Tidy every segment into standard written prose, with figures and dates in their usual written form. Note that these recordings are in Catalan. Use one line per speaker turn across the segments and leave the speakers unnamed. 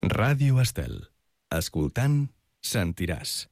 Ràdio Estel. Escoltant, sentiràs.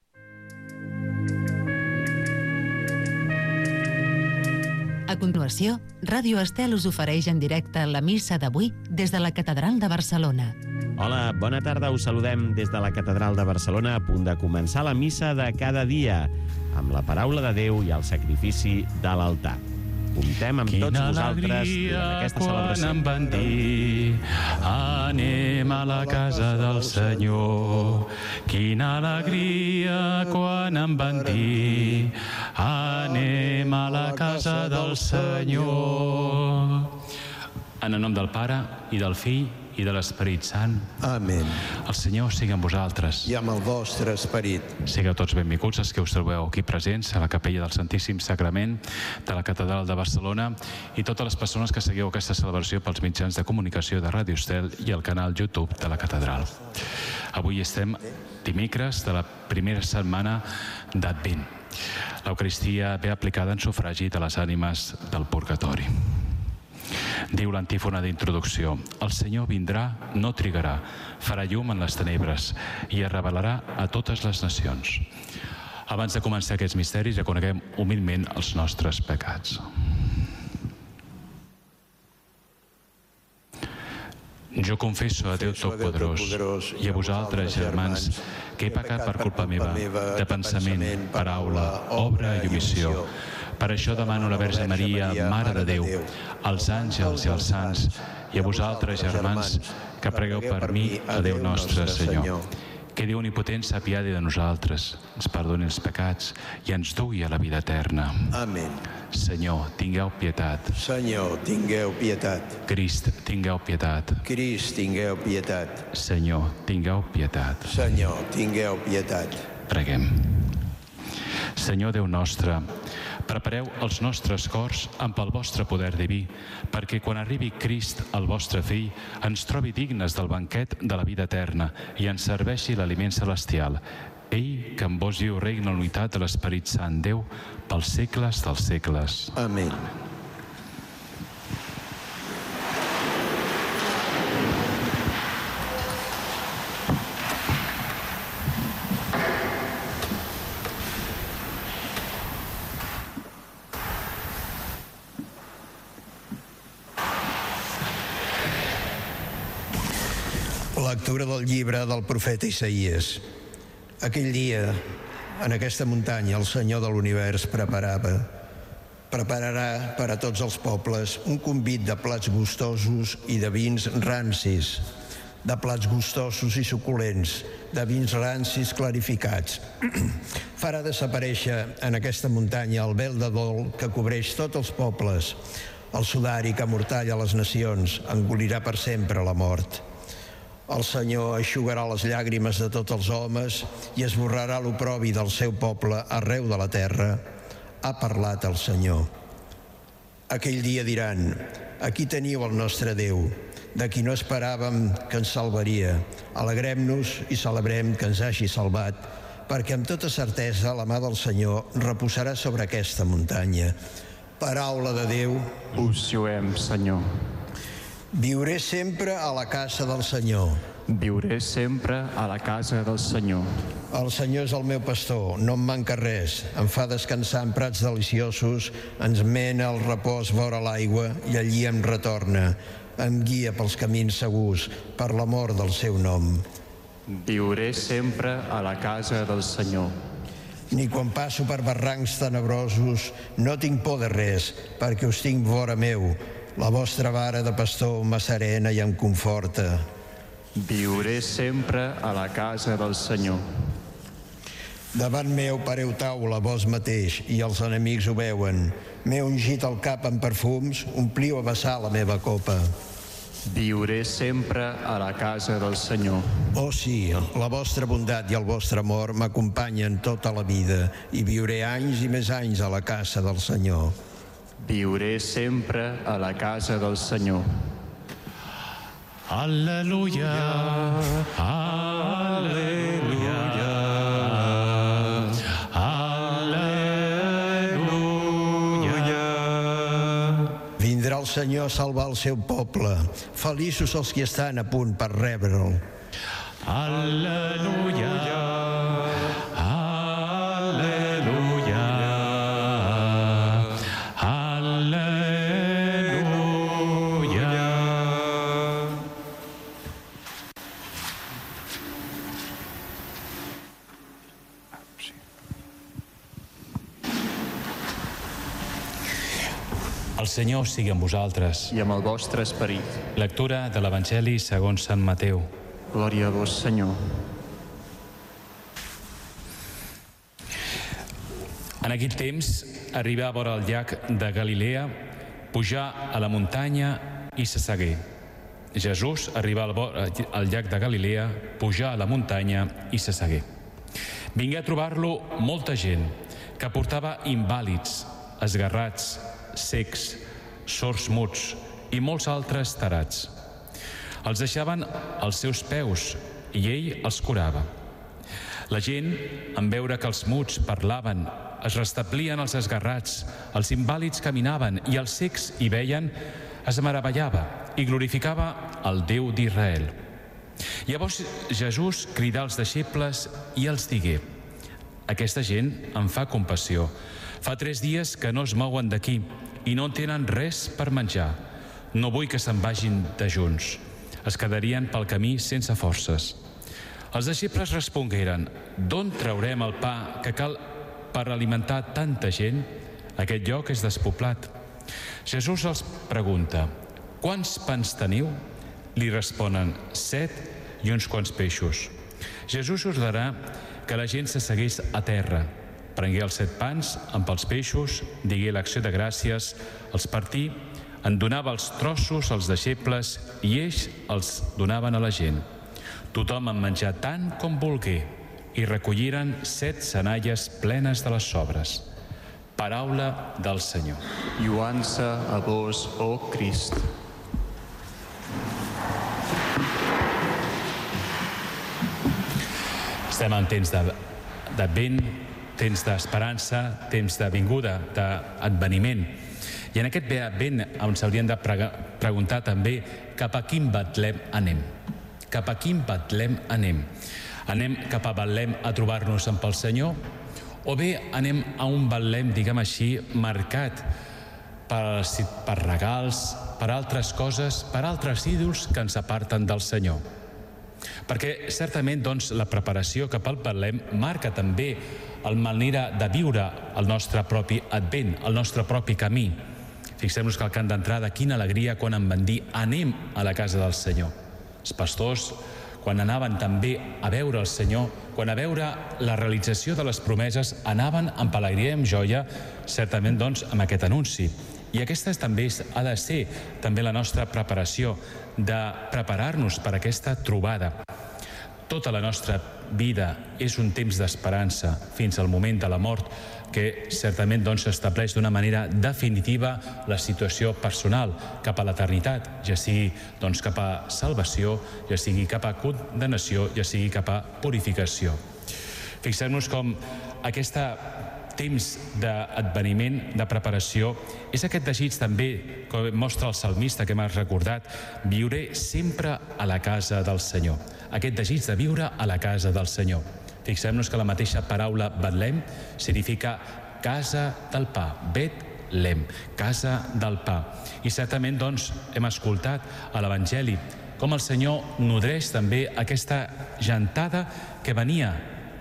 A continuació, Ràdio Estel us ofereix en directe la missa d'avui des de la Catedral de Barcelona.
Hola, bona tarda, us saludem des de la Catedral de Barcelona, a punt de començar la missa de cada dia, amb la paraula de Déu i el sacrifici de l'altar. Comptem amb tots vosaltres durant aquesta celebració.
Quina alegria quan em van dir anem a la casa del Senyor. Quina alegria quan em van dir anem a la casa del Senyor. En el nom del Pare i del Fill i de l'Esperit Sant.
Amén.
El Senyor sigui amb vosaltres.
I amb el vostre esperit.
Sigueu tots benvinguts els que us trobeu aquí presents a la capella del Santíssim Sagrament de la Catedral de Barcelona i totes les persones que seguiu aquesta celebració pels mitjans de comunicació de Ràdio Estel i el canal YouTube de la Catedral. Avui estem dimecres de la primera setmana d'Advent. L'Eucaristia ve aplicada en sufragi de les ànimes del purgatori. Diu l'antífona d'introducció: el Senyor vindrà, no trigarà, farà llum en les tenebres i es revelarà a totes les nacions. Abans de començar aquests misteris, reconeguem humilment els nostres pecats. Jo confesso a Déu Totpoderós i a vosaltres, germans, que he pecat per culpa meva, de pensament, paraula, obra i omissió. Per això demano a la Verge Maria, Mare de Déu, als àngels i als sants, i a vosaltres, germans, que pregueu per mi a Déu nostre Senyor. Que Déu Omnipotent s'apiadi de nosaltres, ens perdoni els pecats i ens dugui a la vida eterna.
Amén.
Senyor, tingueu pietat.
Senyor, tingueu pietat.
Crist, tingueu pietat.
Crist, tingueu pietat.
Senyor, tingueu pietat.
Senyor, tingueu pietat.
Preguem. Senyor Déu nostre, prepareu els nostres cors amb el vostre poder diví, perquè quan arribi Crist, el vostre Fill, ens trobi dignes del banquet de la vida eterna i ens serveixi l'aliment celestial. Ell, que amb vos viu regna la unitat de l'Esperit Sant Déu, pels segles dels segles.
Amén. Lectura del llibre del profeta Isaïes. Aquell dia, en aquesta muntanya, el Senyor de l'univers prepararà per a tots els pobles un convit de plats gustosos i de vins rancis, de plats gustosos i suculents, de vins rancis clarificats. Farà desaparèixer en aquesta muntanya el vel de dol que cobreix tots els pobles, el sudari que amortalla les nacions, engolirà per sempre la mort. El Senyor eixugarà les llàgrimes de tots els homes i esborrarà l'oprobi del seu poble arreu de la terra. Ha parlat el Senyor. Aquell dia diran: aquí teniu el nostre Déu, de qui no esperàvem que ens salvaria. Alegrem-nos i celebrem que ens hagi salvat, perquè amb tota certesa la mà del Senyor reposarà sobre aquesta muntanya. Paraula de Déu.
Us lluem, Senyor.
Viuré sempre a la casa del Senyor.
Viuré sempre a la casa del Senyor.
El Senyor és el meu pastor, no em manca res. Em fa descansar en prats deliciosos, ens mena al repòs vora l'aigua i allí em retorna. Em guia pels camins segurs, per l'amor del seu nom.
Viuré sempre a la casa del Senyor.
Ni quan passo per barrancs tenebrosos no tinc por de res, perquè us tinc vora meu. La vostra vara de pastor m'asserena i em conforta.
Viuré sempre a la casa del Senyor.
Davant meu pareu taula vos mateix i els enemics ho veuen. M'he ungit el cap amb perfums, ompliu a vessar la meva copa.
Viuré sempre a la casa del Senyor.
Oh sí, la vostra bondat i el vostre amor m'acompanyen tota la vida i viuré anys i més anys a la casa del Senyor.
Viuré sempre a la casa del Senyor. Al·leluia, al·leluia, al·leluia.
Vindrà el Senyor a salvar el seu poble. Feliços els que estan a punt per rebre'l.
Al·leluia, al·leluia, al·leluia.
El Senyor sigui amb vosaltres.
I amb el vostre esperit.
Lectura de l'Evangeli segons Sant Mateu.
Glòria a vos, Senyor.
En aquell temps, arribar a vora el llac de Galilea, pujar a la muntanya i s'assegué. Jesús arribà al llac de Galilea, pujar a la muntanya i s'assegué. Vingué a trobar-lo molta gent que portava invàlids, esguerrats, cecs, sords muts i molts altres tarats. Els deixaven als seus peus i ell els curava. La gent, en veure que els muts parlaven, es restablien els esguerrats, els invàlids caminaven i els cecs hi veien, es meravellava i glorificava el Déu d'Israel. Llavors Jesús cridà als deixebles i els digué: aquesta gent em fa compassió. Fa 3 dies que no es mouen d'aquí i no tenen res per menjar. No vull que se'n vagin de junts. Es quedarien pel camí sense forces. Els deixebles respongueren: d'on traurem el pa que cal per alimentar tanta gent? Aquest lloc és despoblat. Jesús els pregunta: quants pans teniu? Li responen: 7 i uns quants peixos. Jesús ordenà que la gent s'assegués a terra. Prengué els 7 pans amb els peixos, digué l'acció de gràcies, els partí, en donava els trossos als deixebles i ells els donaven a la gent. Tothom en menjà tant com volgué i recolliren 7 senalles plenes de les sobres. Paraula del Senyor.
Lluança a vos, ó Crist.
Estem en temps d'Advent, temps d'esperança, temps de vinguda, d'adveniment. I en aquest Advent ens hauríem de preguntar també cap a quin Betlem anem. Cap a quin Betlem anem? Anem cap a Betlem a trobar-nos amb el Senyor? O bé anem a un Betlem, diguem així, marcat per regals, per altres coses, per altres ídols que ens aparten del Senyor? Perquè certament doncs, la preparació cap al Betlem marca també la manera de viure el nostre propi Advent, el nostre propi camí. Fixem-nos que al cant d'entrada, quina alegria quan em van dir anem a la casa del Senyor. Els pastors, quan anaven també a veure el Senyor, quan a veure la realització de les promeses, anaven amb alegria i amb joia, certament doncs amb aquest anunci. I aquesta també ha de ser també la nostra preparació, de preparar-nos per aquesta trobada. Tota la nostra vida és un temps d'esperança fins al moment de la mort, que certament doncs s'estableix d'una manera definitiva la situació personal cap a l'eternitat, ja sigui doncs cap a salvació, ja sigui cap a condenació, ja sigui cap a purificació. Fixem-nos com aquest temps d'adveniment, de preparació, és aquest desig també que mostra el salmista que m'ha recordat: viuré sempre a la casa del Senyor. Aquest desig de viure a la casa del Senyor. Fixem-nos que la mateixa paraula Betlem significa casa del pa, Bet-lem, casa del pa. I certament doncs hem escoltat a l'Evangeli com el Senyor nodreix també aquesta gentada que venia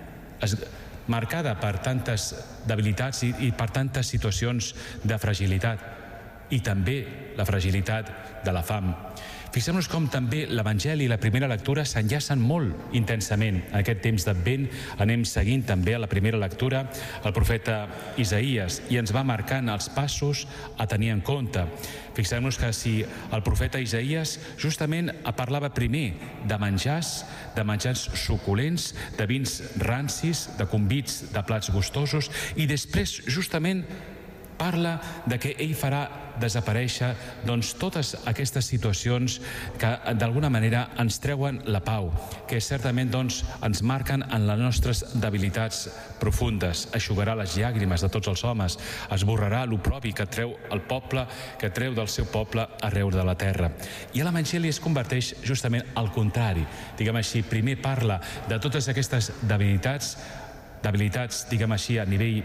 marcada per tantes debilitats i per tantes situacions de fragilitat, i també la fragilitat de la fam. Fixem-nos com també l'Evangeli i la primera lectura s'enllacen molt intensament. En aquest temps d'Advent anem seguint també a la primera lectura el profeta Isaïes i ens va marcant els passos a tenir en compte. Fixem-nos que si el profeta Isaïes justament parlava primer de menjars suculents, de vins rancis, de convits de plats gustosos, i després justament parla de que ell farà desaparèixer totes aquestes situacions que d'alguna manera ens treuen la pau, que certament ens marquen en les nostres debilitats profundes. Eixugarà les llàgrimes de tots els homes, esborrarà l'oprobi que treu el poble, que treu del seu poble arreu de la terra. I l'Evangeli es converteix justament al contrari. Diguem així, primer parla de totes aquestes debilitats, diguem així, a nivell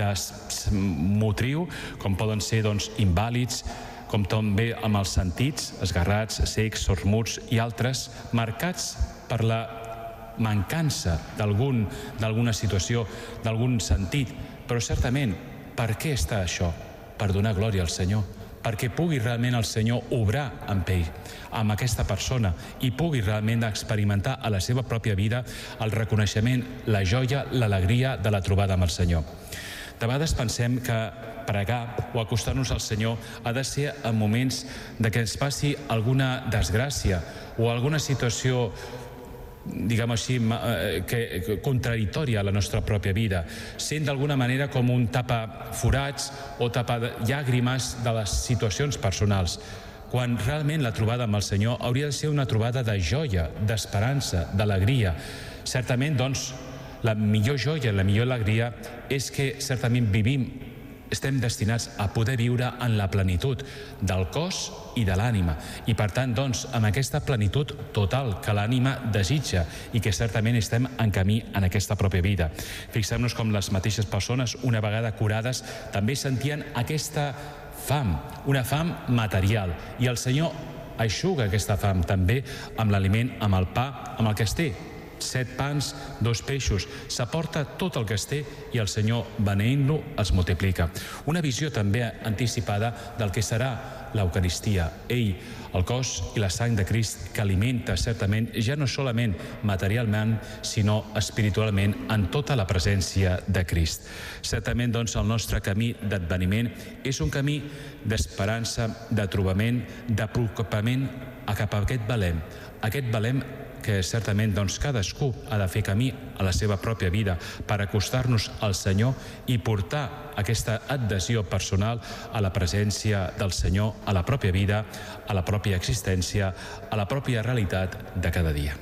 motriu, com poden ser invàlids, com també amb els sentits, esgarrats, cecs, sords-muts i altres, marcats per la mancança d'alguna situació, d'algun sentit. Però certament, per què està això? Per donar glòria al Senyor, perquè pugui realment el Senyor obrar amb ell, amb aquesta persona, i pugui realment experimentar a la seva pròpia vida el reconeixement, la joia, l'alegria de la trobada amb el Senyor. De vegades pensem que pregar o acostar-nos al Senyor ha de ser en moments de que ens passi alguna desgràcia o alguna situació, diguem així, contradictòria a la nostra pròpia vida, sent d'alguna manera com un tapaforats o llàgrimes de les situacions personals, quan realment la trobada amb el Senyor hauria de ser una trobada de joia, d'esperança, d'alegria. Certament, la millor joia, la millor alegria és que certament estem destinats a poder viure en la plenitud del cos i de l'ànima, i per tant, amb aquesta plenitud total que l'ànima desitja i que certament estem en camí en aquesta pròpia vida. Fixem-nos com les mateixes persones, una vegada curades, també sentien aquesta fam, una fam material, i el Senyor eixuga aquesta fam també amb l'aliment, amb el pa, amb el que es té. 7 pans, 2 peixos, s'aporta tot el que es té i el Senyor, beneint-lo, els multiplica. Una visió també anticipada del que serà l'Eucaristia. Ell, el cos i la sang de Crist, que alimenta certament, ja no solament materialment, sinó espiritualment, en tota la presència de Crist. Certament, el nostre camí d'adveniment és un camí d'esperança, de trobament, d'apropament cap a aquest Belém que certament cadascú ha de fer camí a la seva pròpia vida per acostar-nos al Senyor i portar aquesta adhesió personal a la presència del Senyor, a la pròpia vida, a la pròpia existència, a la pròpia realitat de cada dia.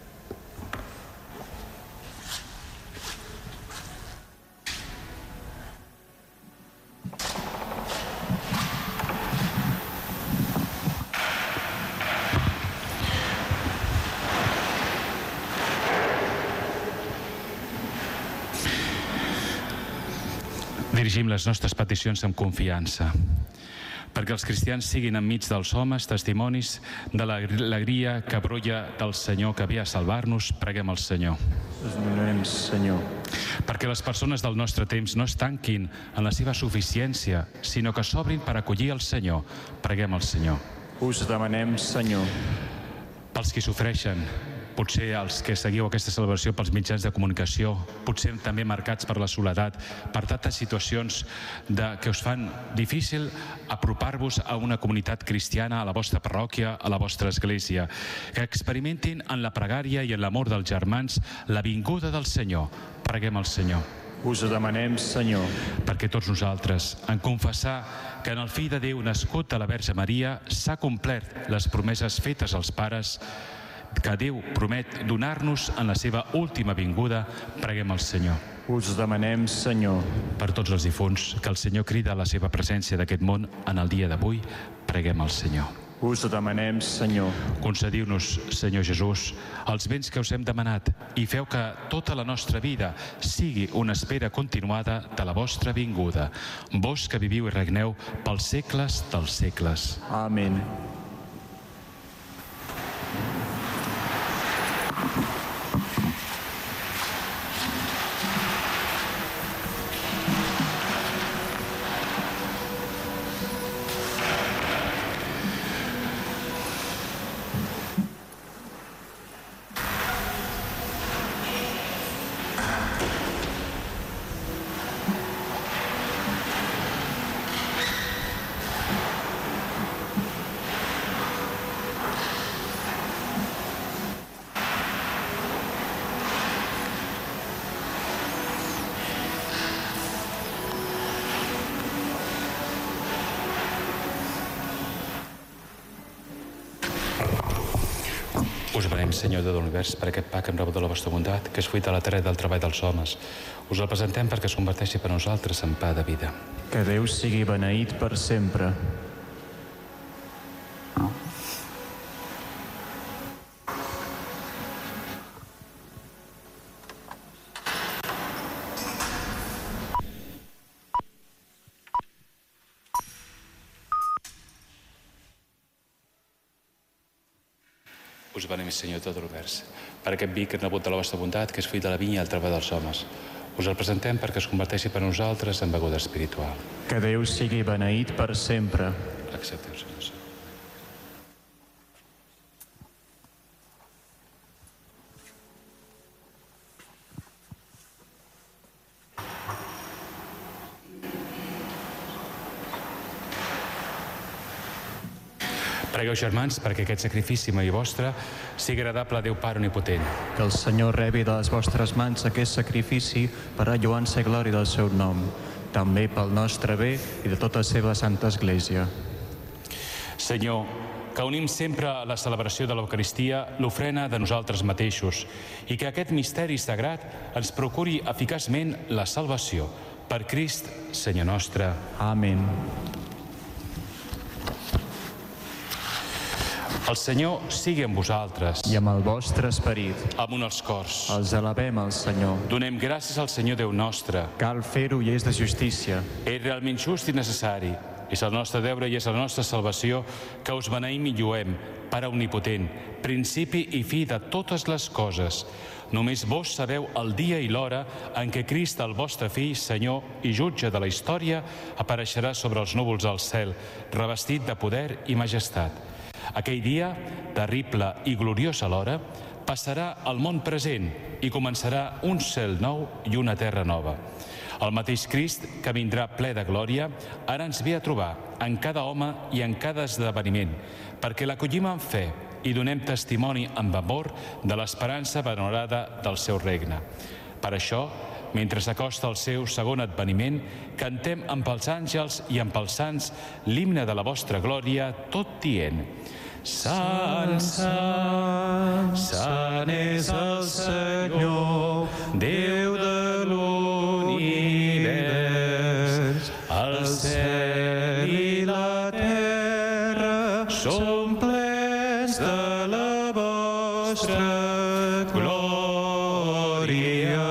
Dirigim les nostres peticions amb confiança, perquè els cristians siguin enmig dels homes testimonis de l'alegria que brolla del Senyor que ve a salvar-nos. Preguem al Senyor.
Senyor.
Perquè les persones del nostre temps no es tanquin en la seva suficiència, sinó que s'obrin per acollir el Senyor. Preguem al Senyor.
Us demanem, Senyor.
Pels qui sofreixen, potser els que seguiu aquesta celebració pels mitjans de comunicació, potser també marcats per la soledat, per tantes situacions que us fan difícil apropar-vos a una comunitat cristiana, a la vostra parròquia, a la vostra església, que experimentin en la pregària i en l'amor dels germans la vinguda del Senyor. Preguem al Senyor.
Us ho demanem, Senyor.
Perquè tots nosaltres, en confessar que en el Fill de Déu nascut de la Verge Maria s'ha complert les promeses fetes als pares que Déu promet donar-nos en la seva última vinguda, preguem al Senyor.
Us demanem, Senyor.
Per tots els difunts, que el Senyor crida a la seva presència d'aquest món en el dia d'avui, preguem al Senyor.
Us demanem, Senyor.
Concediu-nos, Senyor Jesús, els béns que us hem demanat i feu que tota la nostra vida sigui una espera continuada de la vostra vinguda. Vós que viviu i regneu pels segles dels segles.
Amén.
Senyor de l'univers, per aquest pa que hem rebut de la vostra bondat, que és fruit de la terra i del treball dels homes. Us el presentem perquè es converteixi per nosaltres en pa de vida.
Que Déu sigui beneït per sempre.
Us benem, Senyor de tot l'univers, per aquest vi que hem rebut de la vostra bondat, que és fruit de la vinya i el treball dels homes. Us el presentem perquè es converteixi per nosaltres en beguda espiritual.
Que Déu sigui beneït per sempre.
Accepteu, Senyor. Pregueu, germans, perquè aquest sacrifici meu i vostre sigui agradable a Déu Pare Omnipotent.
Que el Senyor rebi de les vostres mans aquest sacrifici per a lloança i glòria del seu nom, també pel nostre bé i de tota la seva Santa Església.
Senyor, que unim sempre a la celebració de l'Eucaristia l'ofrena de nosaltres mateixos i que aquest misteri sagrat ens procuri eficaçment la salvació. Per Crist, Senyor nostre.
Amén.
El Senyor sigui amb vosaltres.
I amb el vostre esperit.
Amunt els cors.
Els alabem al Senyor.
Donem gràcies al Senyor Déu nostre.
Cal fer-ho i és de justícia.
És realment just i necessari. És el nostre deure i és la nostra salvació que us beneïm i lluem, Pare Omnipotent, principi i fi de totes les coses. Només vos sabeu el dia i l'hora en què Crist, el vostre Fill, Senyor i jutge de la història, apareixerà sobre els núvols del cel, revestit de poder i majestat. Aquell dia, terrible i gloriós alhora, passarà al món present i començarà un cel nou i una terra nova. El mateix Crist, que vindrà ple de glòria, ara ens ve a trobar en cada home i en cada esdeveniment, perquè l'acollim amb fe i donem testimoni amb amor de l'esperança venerada del seu regne. Per això, mentre s'acosta el seu segon adveniment, cantem amb els àngels i amb els sants l'himne de la vostra glòria, tot dient: Sant, sant, sant és el Senyor, Déu de l'univers. El cel i la terra són plens de la vostra glòria.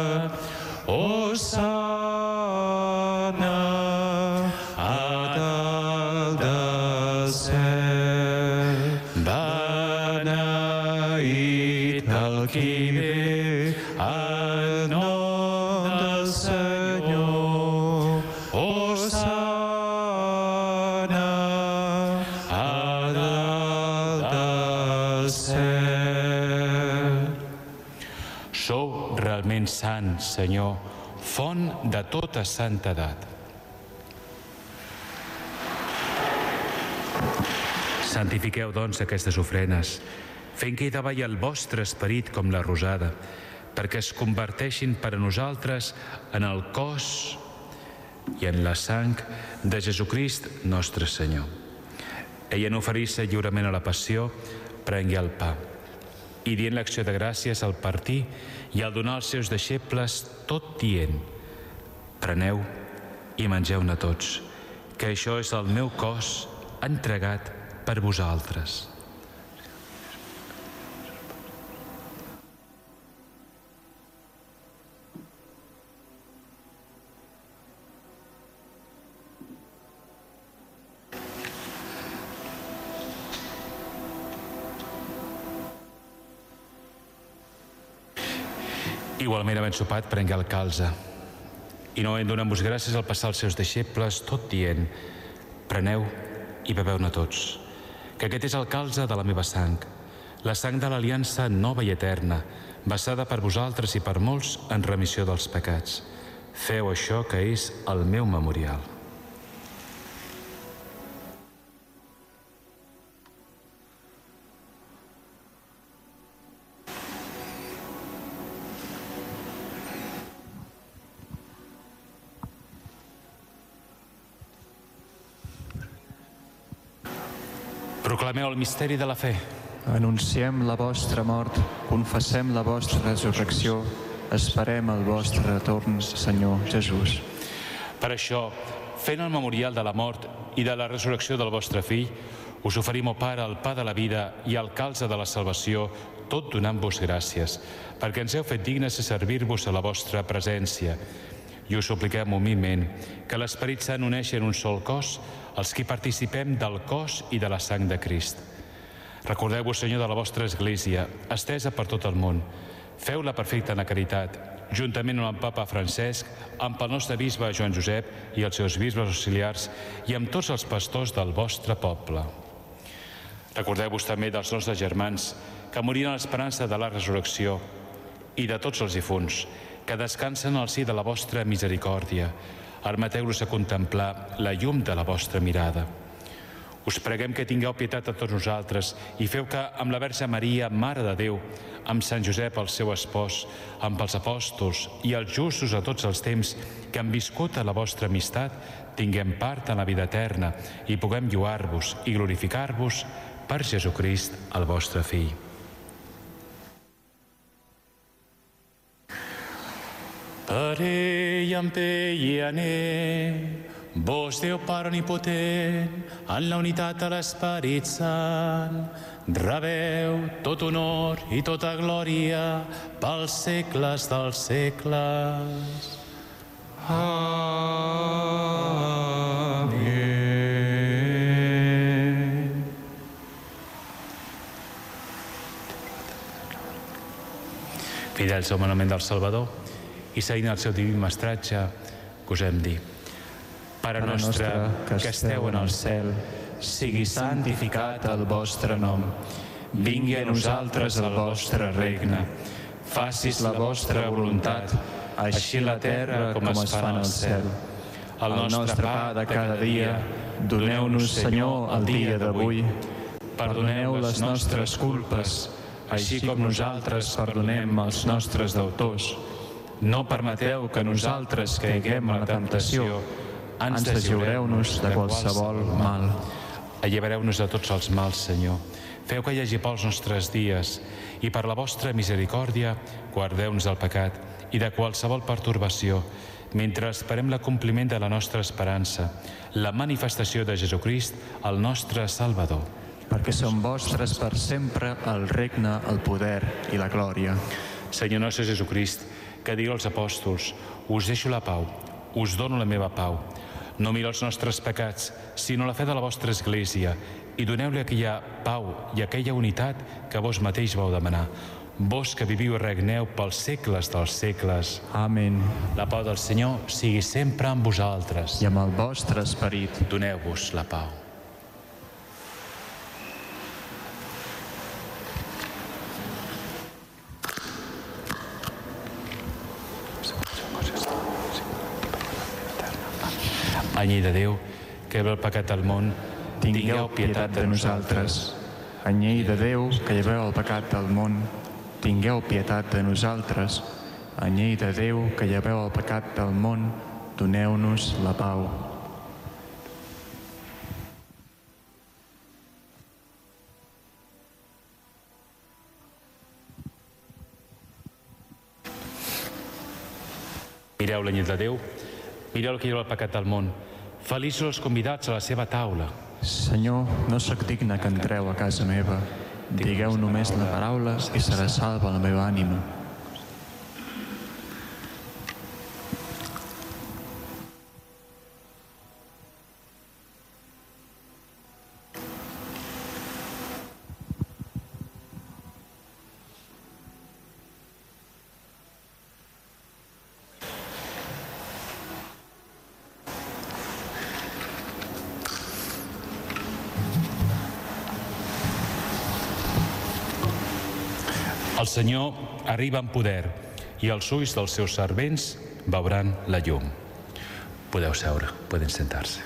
Hosanna a dalt del cel. Beneït el qui ve en nom del Senyor. Hosanna a dalt del cel. Sou realment sant, Senyor, font de tota santedat. Santifiqueu, doncs, aquestes ofrenes, fent que hi davalli el vostre esperit com la rosada, perquè es converteixin per a nosaltres en el cos i en la sang de Jesucrist, nostre Senyor. Ell, en oferir-se lliurement a la passió, prengui el pa i, dient l'acció de gràcies al partir i al donar als seus deixebles, tot dient: preneu i mengeu-ne tots, que això és el meu cos entregat per vosaltres. Igualment, havent sopat, prengué el calze i, novament donant-vos gràcies al passar als seus deixebles, tot dient: preneu i beveu-ne tots, que aquest és el calze de la meva sang, la sang de l'aliança nova i eterna, vessada per vosaltres i per molts en remissió dels pecats. Feu això, que és el meu memorial. Proclameu el misteri de la fe.
Anunciem la vostra mort, confessem la vostra resurrecció, esperem el vostre retorn, Senyor Jesús.
Per això, fent el memorial de la mort i de la resurrecció del vostre fill, us oferim, o Pare, el pa de la vida i el calze de la salvació, tot donant-vos gràcies, perquè ens heu fet dignes de servir-vos a la vostra presència. I us supliquem humilment que l'Esperit Sant uneixi en un sol cos els que participem del cos i de la sang de Crist. Recordeu-vos, Senyor, de la vostra Església, estesa per tot el món. Feu-la perfecta en la caritat, juntament amb el Papa Francesc, amb el nostre bisbe Joan Josep i els seus bisbes auxiliars i amb tots els pastors del vostre poble. Recordeu-vos també dels nostres germans que moriren a l'esperança de la resurrecció i de tots els difunts que descansen al si de la vostra misericòrdia. Armeteu-los a contemplar la llum de la vostra mirada. Us preguem que tingueu pietat a tots nosaltres i feu que amb la Verge Maria, Mare de Déu, amb Sant Josep, el seu espòs, amb els apòstols i els justos a tots els temps que han viscut a la vostra amistat, tinguem part en la vida eterna i puguem lluar-vos i glorificar-vos per Jesucrist, el vostre Fill. Per ell, amb ell i en ell, vos, Déu Pare Omnipotent, en la unitat de l'Esperit Sant, rebeu tot honor i tota glòria pels segles dels segles. Amén. Fidels al manament del Salvador i seguint el seu diví mestratge, gosem dir: Pare nostre, que esteu en el cel, sigui santificat el vostre nom. Vingui a nosaltres el vostre regne. Facis la vostra voluntat, així a la terra com es fa en el cel. El nostre pa de cada dia, doneu-nos, Senyor, el dia d'avui. Perdoneu les nostres culpes, així com nosaltres perdonem els nostres deutors. No permeteu que nosaltres caiguem a la temptació. Ens deslliureu-nos de qualsevol mal. Allibereu-nos de tots els mals, Senyor. Feu que hi hagi pels nostres dies i per la vostra misericòrdia guardeu-nos del pecat i de qualsevol pertorbació, mentre esperem l'acompliment de la nostra esperança, la manifestació de Jesucrist, el nostre Salvador.
Perquè són vostres per sempre el regne, el poder i la glòria.
Senyor nostre Jesucrist, que digueu als apòstols: us deixo la pau, us dono la meva pau. No mireu els nostres pecats, sinó la fe de la vostra Església, i doneu-li aquella pau i aquella unitat que vos mateix vau demanar. Vos que viviu i regneu pels segles dels segles.
Amén.
La pau del Senyor sigui sempre amb vosaltres.
I amb el vostre esperit.
Doneu-vos la pau. Anyell de Déu, que lleveu el pecat al món, tingueu pietat de nosaltres.
Anyell de Déu, que lleveu el pecat del món, tingueu pietat de nosaltres. Anyell de Déu, que lleveu el pecat del món, doneu-nos la pau.
Mireu l'anyell de Déu, mireu el que lleva el pecat del món. Feliços els convidats a la seva taula.
Senyor, no sóc digne que entreu a casa meva. Digueu només la paraula i serà salva la meva ànima.
El Senyor arriba en poder i els ulls dels seus servents veuran la llum. Podeu seure, poden sentar-se.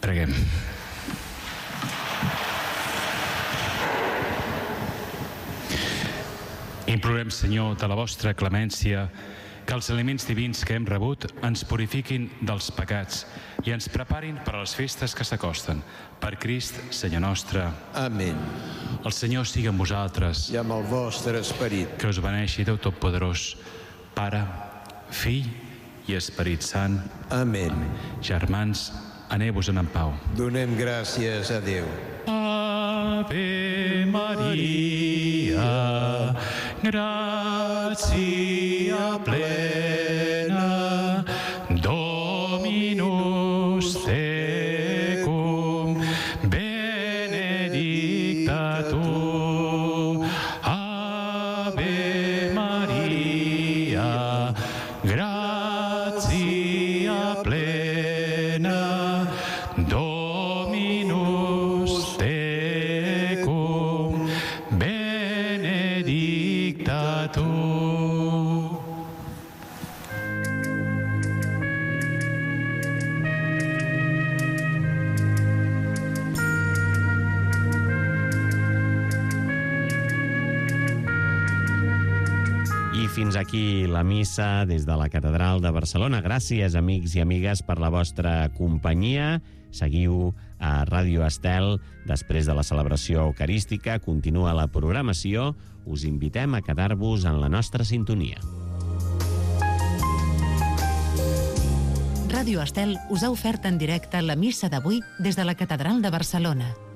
Preguem. Implorem, Senyor, de la vostra clemència, que els aliments divins que hem rebut ens purifiquin dels pecats i ens preparin per a les festes que s'acosten. Per Crist, Senyor nostre.
Amén.
El Senyor sigui amb vosaltres.
I amb el vostre esperit.
Que us beneixi Déu Totpoderós, Pare, Fill i Esperit Sant.
Amén.
Germans, aneu-vos en pau.
Donem gràcies a Déu.
Ave Maria, gratia plena, Dominus tecum, benedicta tu. Ave Maria, gratia plena, Dominus tecum, benedicta tu.
I fins aquí la missa des de la Catedral de Barcelona. Gràcies, amics i amigues, per la vostra companyia. Seguiu a Ràdio Estel. Després de la celebració eucarística, continua la programació. Us invitem a quedar-vos en la nostra sintonia.
Ràdio Estel us ha ofert en directe la missa d'avui des de la Catedral de Barcelona.